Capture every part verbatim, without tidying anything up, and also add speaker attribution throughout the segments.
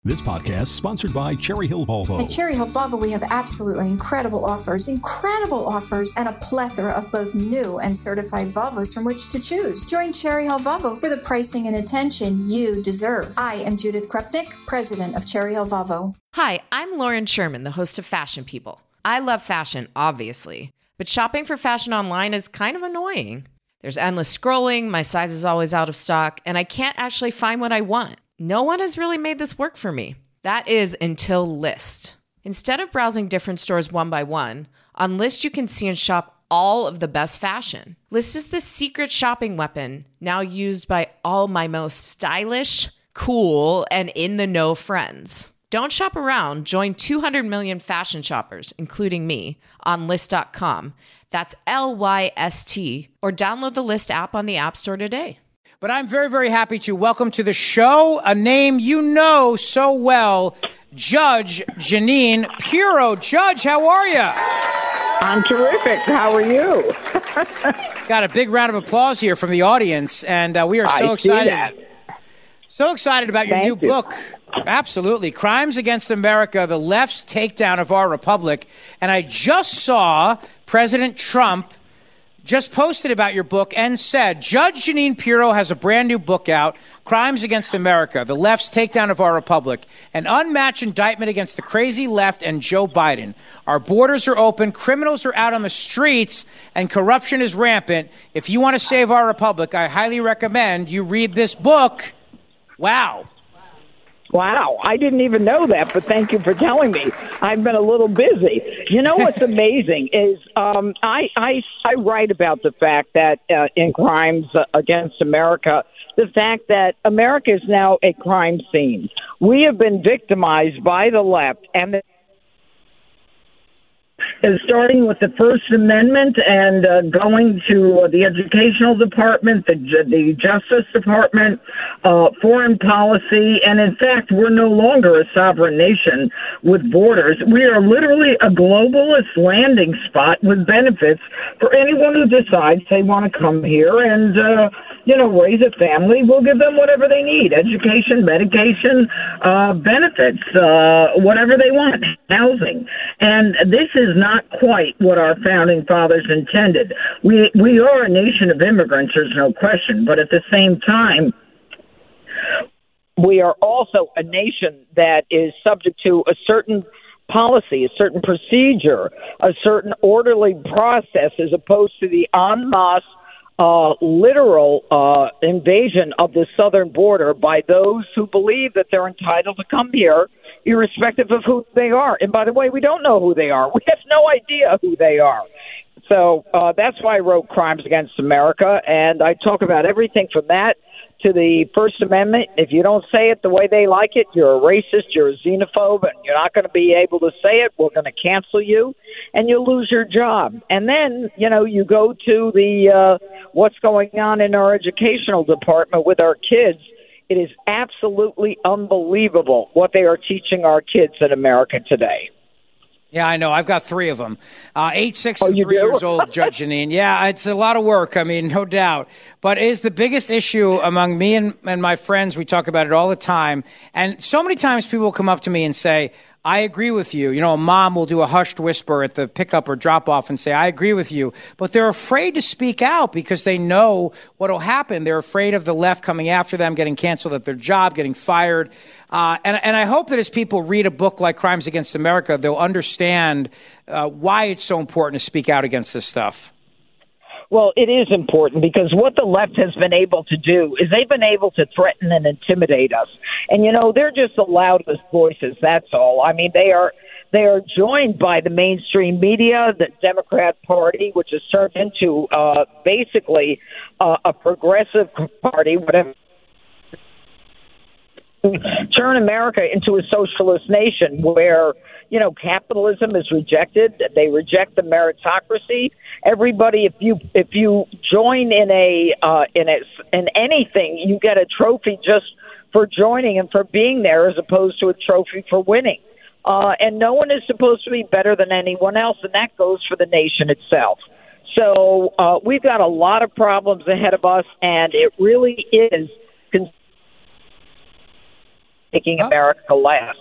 Speaker 1: This podcast is sponsored by Cherry Hill Volvo.
Speaker 2: At Cherry Hill Volvo, we have absolutely incredible offers, incredible offers, and a plethora of both new and certified Volvos from which to choose. Join Cherry Hill Volvo for the pricing and attention you deserve. I am Judith Krupnik, president of Cherry Hill Volvo.
Speaker 3: Hi, I'm Lauren Sherman, the host of Fashion People. I love fashion, obviously, but shopping for fashion online is kind of annoying. There's endless scrolling, my size is always out of stock, and I can't actually find what I want. No one has really made this work for me. That is until Lyst. Instead of browsing different stores one by one, on Lyst you can see and shop all of the best fashion. Lyst is the secret shopping weapon now used by all my most stylish, cool, and in-the-know friends. Don't shop around. Join two hundred million fashion shoppers, including me, on Lyst dot com. That's L Y S T, or download the Lyst app on the App Store today.
Speaker 4: But I'm very, very happy to welcome to the show a name you know so well, Judge Jeanine Pirro. Judge, how are you?
Speaker 5: I'm terrific. How are you?
Speaker 4: Got a big round of applause here from the audience, and uh, we are so
Speaker 5: I
Speaker 4: excited.
Speaker 5: See that.
Speaker 4: So excited about your
Speaker 5: Thank
Speaker 4: new
Speaker 5: you.
Speaker 4: book. Absolutely. Crimes Against America, The Left's Takedown of Our Republic. And I just saw President Trump just posted about your book and said, Judge Jeanine Pirro has a brand new book out, Crimes Against America, The Left's Takedown of Our Republic, an unmatched indictment against the crazy left and Joe Biden. Our borders are open, criminals are out on the streets, and corruption is rampant. If you want to save our republic, I highly recommend you read this book. Wow.
Speaker 5: Wow, I didn't even know that, but thank you for telling me. I've been a little busy. You know what's amazing is um, I, I I write about the fact that uh, in Crimes Against America, the fact that America is now a crime scene. We have been victimized by the left, and the is starting with the First Amendment and uh, going to uh, the Educational Department, the, the Justice Department, uh, foreign policy, and in fact, we're no longer a sovereign nation with borders. We are literally a globalist landing spot with benefits for anyone who decides they want to come here and, uh, you know, raise a family. We'll give them whatever they need, education, medication, uh, benefits, uh, whatever they want, housing. And this is not quite what our founding fathers intended. We we are a nation of immigrants, there's no question, but at the same time, we are also a nation that is subject to a certain policy, a certain procedure, a certain orderly process, as opposed to the en masse uh, literal uh, invasion of the southern border by those who believe that they're entitled to come here irrespective of who they are. And by the way, we don't know who they are. We have no idea who they are. So uh, that's why I wrote Crimes Against America, and I talk about everything from that to the First Amendment. If you don't say it the way they like it, you're a racist, you're a xenophobe, and you're not going to be able to say it. We're going to cancel you, and you'll lose your job. And then, you know, you go to the uh, what's going on in our educational department with our kids. It is absolutely unbelievable what they are teaching our kids in America today.
Speaker 4: Yeah, I know. I've got three of them. Uh, eight, six,
Speaker 5: Oh,
Speaker 4: and
Speaker 5: you
Speaker 4: three
Speaker 5: do?
Speaker 4: years old, Judge Jeanine. Yeah, it's a lot of work. I mean, no doubt. But it is the biggest issue among me and, and my friends. We talk about it all the time. And so many times people will come up to me and say, I agree with you. You know, a mom will do a hushed whisper at the pickup or drop off and say, I agree with you. But they're afraid to speak out because they know what will happen. They're afraid of the left coming after them, getting canceled at their job, getting fired. Uh, and, and I hope that as people read a book like Crimes Against America, they'll understand uh, why it's so important to speak out against this stuff.
Speaker 5: Well, it is important because what the left has been able to do is they've been able to threaten and intimidate us. And, you know, they're just the loudest voices, that's all. I mean, they are they are joined by the mainstream media, the Democrat Party, which has turned into uh, basically uh, a progressive party, whatever. Turn America into a socialist nation where, you know, capitalism is rejected. They reject the meritocracy. Everybody, if you if you join in a uh, in a in anything, you get a trophy just for joining and for being there, as opposed to a trophy for winning. Uh, and no one is supposed to be better than anyone else, and that goes for the nation itself. So uh, we've got a lot of problems ahead of us, and it really is. Con- making
Speaker 4: Oh.
Speaker 5: America last.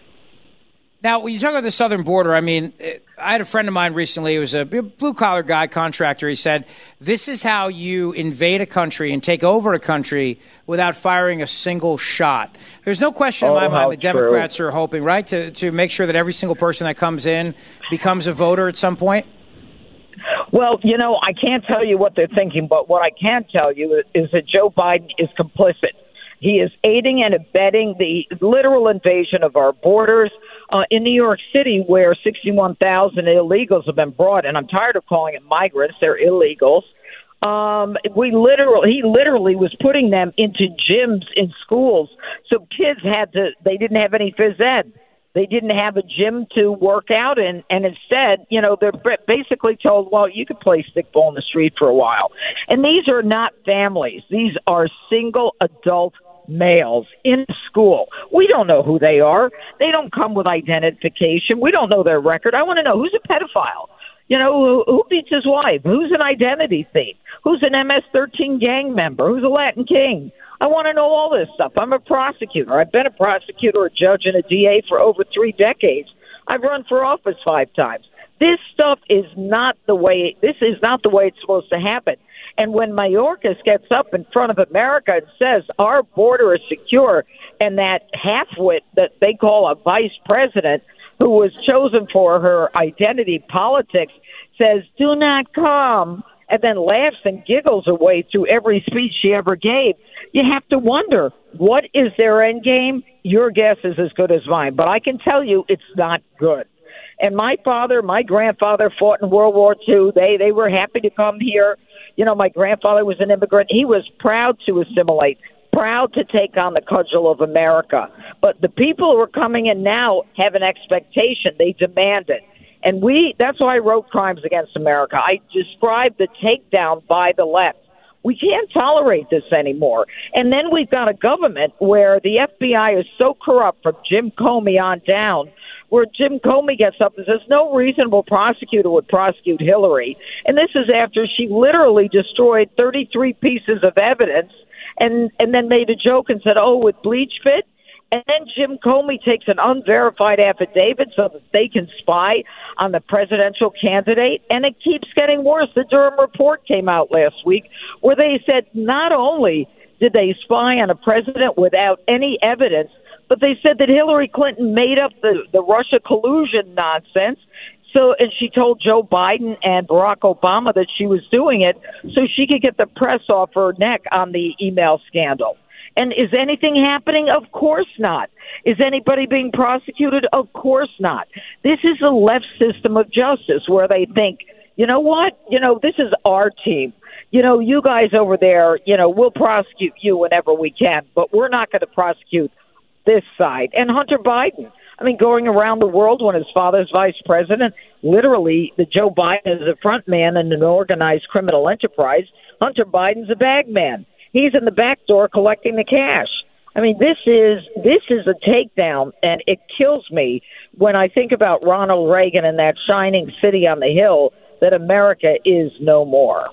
Speaker 4: Now, when you talk about the southern border, I mean, I had a friend of mine recently. He was a blue-collar guy, contractor. He said, this is how you invade a country and take over a country without firing a single shot. There's no question
Speaker 5: Oh,
Speaker 4: in my mind
Speaker 5: how
Speaker 4: the Democrats are hoping, right, to, to make sure that every single person that comes in becomes a voter at some point?
Speaker 5: Well, you know, I can't tell you what they're thinking, but what I can tell you is that Joe Biden is complicit. He is aiding and abetting the literal invasion of our borders uh, in New York City, where sixty-one thousand illegals have been brought. And I'm tired of calling it migrants; they're illegals. Um, we literally, he literally was putting them into gyms in schools, so kids had to. They didn't have any phys ed. They didn't have a gym to work out in, and instead, you know, they're basically told, well, you could play stickball in the street for a while. And these are not families. These are single adult males in school. We don't know who they are. They don't come with identification. We don't know their record. I want to know, who's a pedophile? You know, who, who beats his wife? Who's an identity thief? Who's an M S thirteen gang member? Who's a Latin king? I want to know all this stuff. I'm a prosecutor. I've been a prosecutor, a judge, and a D A for over three decades. I've run for office five times. This stuff is not the way. This is not the way it's supposed to happen. And when Mayorkas gets up in front of America and says our border is secure, and that halfwit that they call a vice president who was chosen for her identity politics says, "Do not come," and then laughs and giggles away through every speech she ever gave, you have to wonder, what is their end game? Your guess is as good as mine. But I can tell you it's not good. And my father, my grandfather fought in World War Two. They they were happy to come here. You know, my grandfather was an immigrant. He was proud to assimilate, proud to take on the cudgel of America. But the people who are coming in now have an expectation. They demand it. And we, that's why I wrote Crimes Against America. I described the takedown by the left. We can't tolerate this anymore. And then we've got a government where the F B I is so corrupt from Jim Comey on down, where Jim Comey gets up and says no reasonable prosecutor would prosecute Hillary. And this is after she literally destroyed thirty-three pieces of evidence and, and then made a joke and said, oh, would bleach fit? And then Jim Comey takes an unverified affidavit so that they can spy on the presidential candidate. And it keeps getting worse. The Durham report came out last week where they said not only did they spy on a president without any evidence, but they said that Hillary Clinton made up the, the Russia collusion nonsense. So, and she told Joe Biden and Barack Obama that she was doing it so she could get the press off her neck on the email scandal. And is anything happening? Of course not. Is anybody being prosecuted? Of course not. This is a left system of justice where they think, you know what? You know, this is our team. You know, you guys over there, you know, we'll prosecute you whenever we can, but we're not going to prosecute this side. And Hunter Biden, I mean, going around the world when his father's vice president, literally, the Joe Biden is a front man in an organized criminal enterprise. Hunter Biden's a bag man. He's in the back door collecting the cash. I mean, this is this is a takedown, and it kills me when I think about Ronald Reagan and that shining city on the hill that America is no more.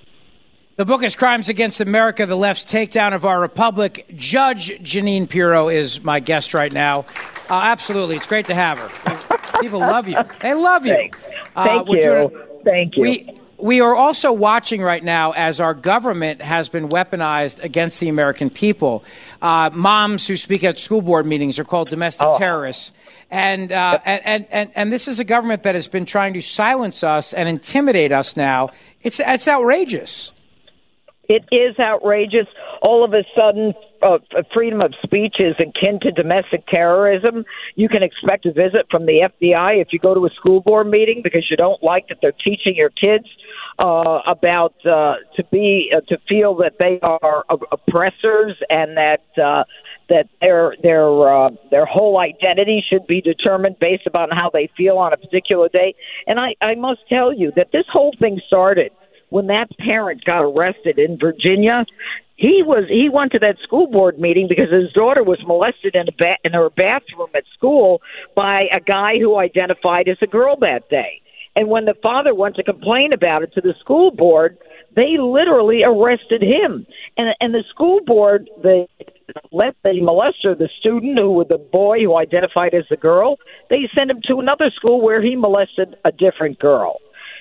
Speaker 4: The book is Crimes Against America, The Left's Takedown of Our Republic. Judge Jeanine Pirro is my guest right now. Uh, absolutely. It's great to have her. People love you. They love you.
Speaker 5: Thank, uh, Thank you. Doing, Thank you.
Speaker 4: We, We are also watching right now as our government has been weaponized against the American people. Uh, moms who speak at school board meetings are called domestic oh. terrorists. And, uh, and, and, and this is a government that has been trying to silence us and intimidate us now. It's, it's outrageous.
Speaker 5: It is outrageous. All of a sudden, uh, freedom of speech is akin to domestic terrorism. You can expect a visit from the F B I if you go to a school board meeting because you don't like that they're teaching your kids uh, about uh, to be uh, to feel that they are oppressors and that uh, that their their uh, their whole identity should be determined based upon how they feel on a particular day. And I, I must tell you that this whole thing started when that parent got arrested in Virginia. He was he went to that school board meeting because his daughter was molested in a ba- in her bathroom at school by a guy who identified as a girl that day. And when the father went to complain about it to the school board, they literally arrested him. And and the school board, they let the molester, the student who was the boy who identified as the girl, they sent him to another school where he molested a different girl.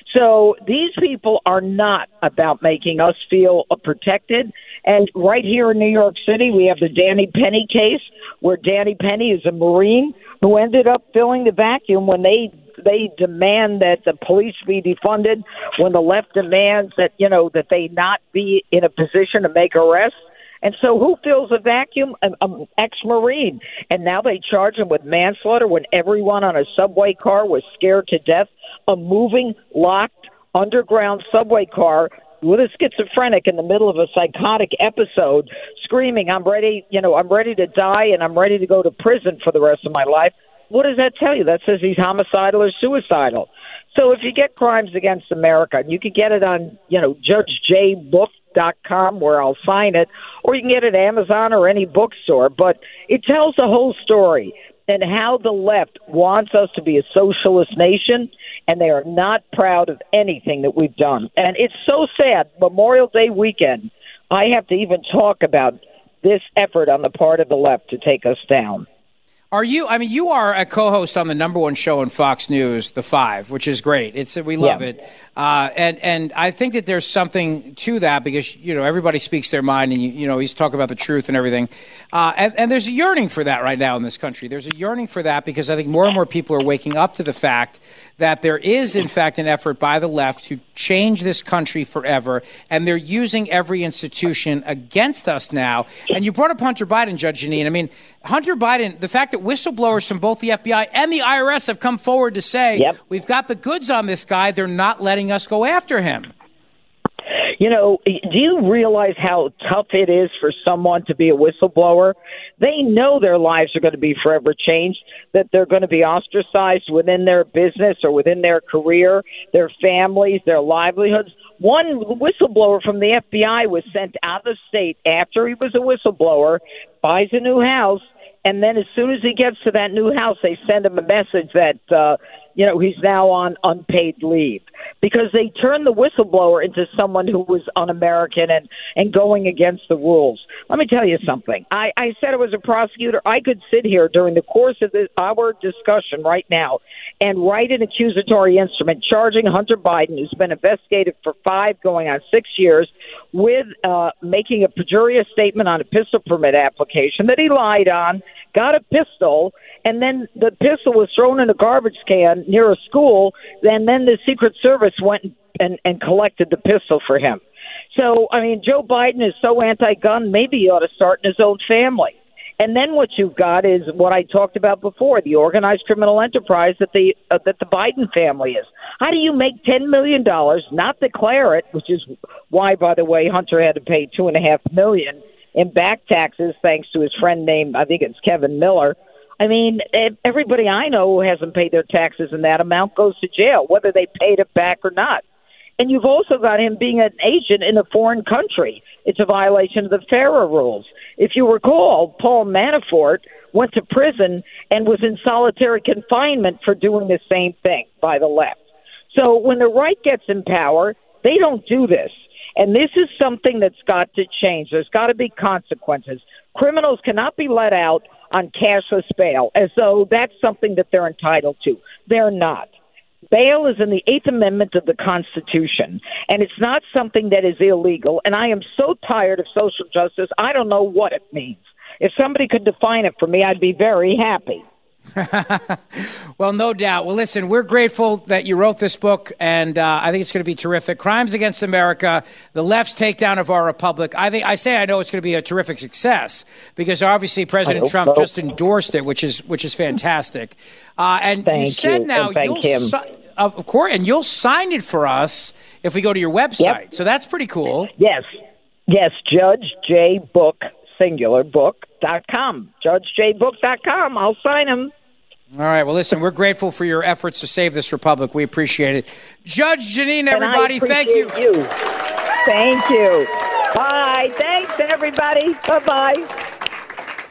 Speaker 5: So these people are not about making us feel protected. And right here in New York City, we have the Danny Penny case, where Danny Penny is a Marine who ended up filling the vacuum when they they demand that the police be defunded, when the left demands that, you know, that they not be in a position to make arrests. And so who fills a vacuum? An um, ex-Marine. And now they charge him with manslaughter when everyone on a subway car was scared to death. A moving, locked, underground subway car with a schizophrenic in the middle of a psychotic episode screaming, I'm ready, you know, I'm ready to die and I'm ready to go to prison for the rest of my life. What does that tell you? That says he's homicidal or suicidal. So if you get Crimes Against America, and you can get it on, you know, judge j book dot com, where I'll sign it, or you can get it at Amazon or any bookstore. But it tells the whole story and how the left wants us to be a socialist nation, and they are not proud of anything that we've done. And it's so sad. Memorial Day weekend, I have to even talk about this effort on the part of the left to take us down.
Speaker 4: Are you, I mean, you are a co-host on the number one show on Fox News, The Five, which is great. It's, we love
Speaker 5: yeah.
Speaker 4: it. Uh, and, and I think that there's something to that because, you know, everybody speaks their mind and, you, you know, he's talking about the truth and everything. Uh, and, and there's a yearning for that right now in this country. There's a yearning for that because I think more and more people are waking up to the fact that there is, in fact, an effort by the left to change this country forever. And they're using every institution against us now. And you brought up Hunter Biden, Judge Jeanine. I mean, Hunter Biden, the fact that whistleblowers from both the F B I and the I R S have come forward to say,
Speaker 5: yep.
Speaker 4: we've got the goods on this guy, they're not letting us go after him.
Speaker 5: You know, do you realize how tough it is for someone to be a whistleblower? They know their lives are going to be forever changed, that they're going to be ostracized within their business or within their career, their families, their livelihoods. One whistleblower from the F B I was sent out of state after he was a whistleblower, buys a new house, and then as soon as he gets to that new house, they send him a message that, uh, you know, he's now on unpaid leave because they turned the whistleblower into someone who was un-American and, and going against the rules. Let me tell you something. I, I said I was a prosecutor. I could sit here during the course of this, our discussion right now and write an accusatory instrument charging Hunter Biden, who's been investigated for five, going on six years, with uh, making a perjurious statement on a pistol permit application that he lied on, got a pistol, and then the pistol was thrown in a garbage can near a school, and then the Secret Service went and, and collected the pistol for him. So, I mean, Joe Biden is so anti-gun, maybe he ought to start in his own family. And then what you've got is what I talked about before, the organized criminal enterprise that the uh, that the Biden family is. How do you make ten million dollars, not declare it, which is why, by the way, Hunter had to pay two point five million dollars in back taxes thanks to his friend named, I think it's Kevin Miller. I mean, everybody I know who hasn't paid their taxes in that amount goes to jail, whether they paid it back or not. And you've also got him being an agent in a foreign country. It's a violation of the FARA rules. If you recall, Paul Manafort went to prison and was in solitary confinement for doing the same thing by the left. So when the right gets in power, they don't do this. And this is something that's got to change. There's got to be consequences. Criminals cannot be let out on cashless bail as though that's something that they're entitled to. They're not. Bail is in the Eighth Amendment of the Constitution, and it's not something that is illegal. And I am so tired of social justice, I don't know what it means. If somebody could define it for me, I'd be very happy.
Speaker 4: Well, no doubt. Well, listen, we're grateful that you wrote this book, and uh, I think it's going to be terrific. Crimes Against America, the left's takedown of our republic. I think I say I know it's going to be a terrific success because obviously President Trump so. just endorsed it, which is which is fantastic. Uh, and
Speaker 5: thank
Speaker 4: you said
Speaker 5: you.
Speaker 4: now
Speaker 5: and thank
Speaker 4: you'll
Speaker 5: him.
Speaker 4: Si- of course, and you'll sign it for us if we go to your website.
Speaker 5: Yep.
Speaker 4: So that's pretty cool.
Speaker 5: Yes, yes. Judge J Book singular book dot com. Judge J Book dot com. I'll sign them.
Speaker 4: All right. Well, listen, we're grateful for your efforts to save this republic. We appreciate it. Judge Jeanine, everybody, thank you.
Speaker 5: you. Thank you. Bye. Thanks, everybody. Bye-bye.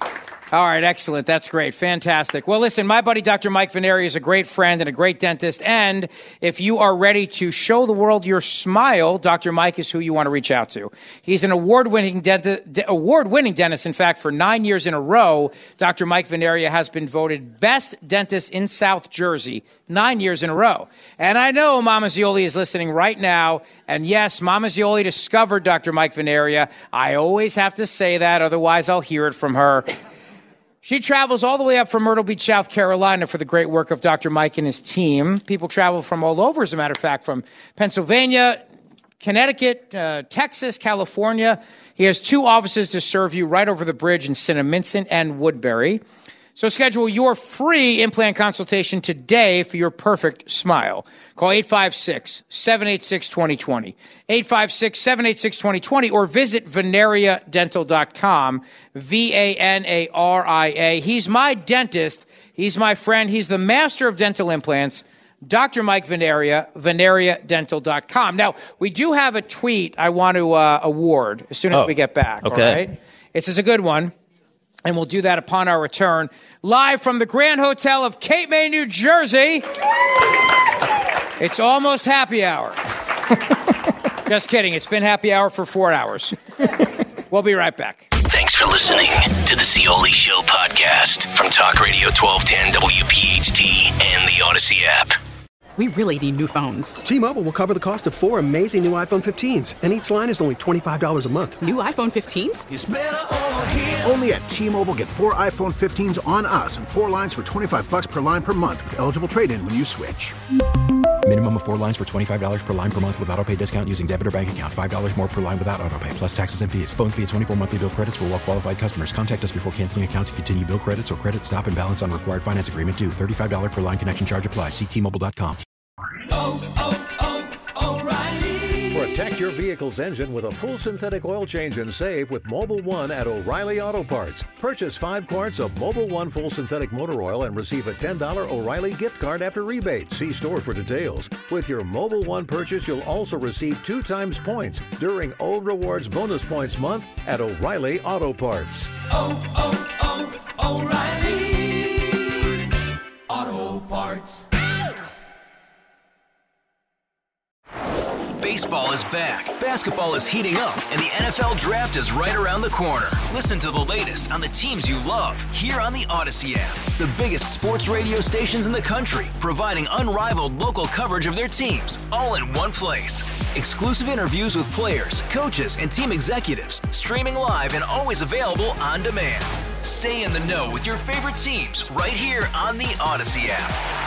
Speaker 4: All right, excellent. That's great. Fantastic. Well, listen, my buddy Doctor Mike Vanaria is a great friend and a great dentist. And if you are ready to show the world your smile, Doctor Mike is who you want to reach out to. He's an award-winning denti- de- award-winning dentist. In fact, for nine years in a row, Doctor Mike Vanaria has been voted best dentist in South Jersey, nine years in a row. And I know Mama Zioli is listening right now. And yes, Mama Zioli discovered Doctor Mike Vanaria. I always have to say that, otherwise I'll hear it from her. She travels all the way up from Myrtle Beach, South Carolina for the great work of Doctor Mike and his team. People travel from all over, as a matter of fact, from Pennsylvania, Connecticut, uh, Texas, California. He has two offices to serve you right over the bridge in Cinnaminson and Woodbury. So schedule your free implant consultation today for your perfect smile. Call eight five six, seven eight six, two zero two zero, eight five six, seven eight six, two zero two zero, or visit Vanaria Dental dot com, V A N A R I A. He's my dentist. He's my friend. He's the master of dental implants, Doctor Mike Vanaria, Vanaria Dental dot com. Now, we do have a tweet I want to uh, award as soon as
Speaker 6: oh,
Speaker 4: we get back.
Speaker 6: Okay.
Speaker 4: All right? This is a good one. And we'll do that upon our return. Live from the Grand Hotel of Cape May, New Jersey. It's almost happy hour. Just kidding. It's been happy hour for four hours. We'll be right back.
Speaker 7: Thanks for listening to the Zioli Show podcast from Talk Radio twelve ten W P H T and the Odyssey app.
Speaker 8: We really need new phones.
Speaker 9: T-Mobile will cover the cost of four amazing new iPhone fifteens, and each line is only twenty-five dollars a month.
Speaker 8: New iPhone fifteens?
Speaker 10: It's better over here. Only at T-Mobile, get four iPhone fifteens on us and four lines for twenty-five bucks per line per month with eligible trade-in when you switch.
Speaker 11: Minimum of four lines for twenty-five dollars per line per month with autopay discount using debit or bank account. five dollars more per line without autopay, plus taxes and fees. Phone fee at twenty-four monthly bill credits for well-qualified customers. Contact us before canceling account to continue bill credits or credit stop and balance on required finance agreement due. thirty-five dollars per line connection charge applies. See T Mobile dot com.
Speaker 12: Oh, oh, oh, O'Reilly.
Speaker 13: Protect your vehicle's engine with a full synthetic oil change and save with Mobil one at O'Reilly Auto Parts. Purchase five quarts of Mobil one full synthetic motor oil and receive a ten dollars O'Reilly gift card after rebate. See store for details. With your Mobil one purchase, you'll also receive two times points during O Rewards Bonus Points Month at O'Reilly Auto Parts.
Speaker 12: Oh, oh, oh, O'Reilly Auto Parts.
Speaker 7: Baseball is back, basketball is heating up, and the N F L Draft is right around the corner. Listen to the latest on the teams you love here on the Odyssey app. The biggest sports radio stations in the country, providing unrivaled local coverage of their teams, all in one place. Exclusive interviews with players, coaches, and team executives, streaming live and always available on demand. Stay in the know with your favorite teams right here on the Odyssey app.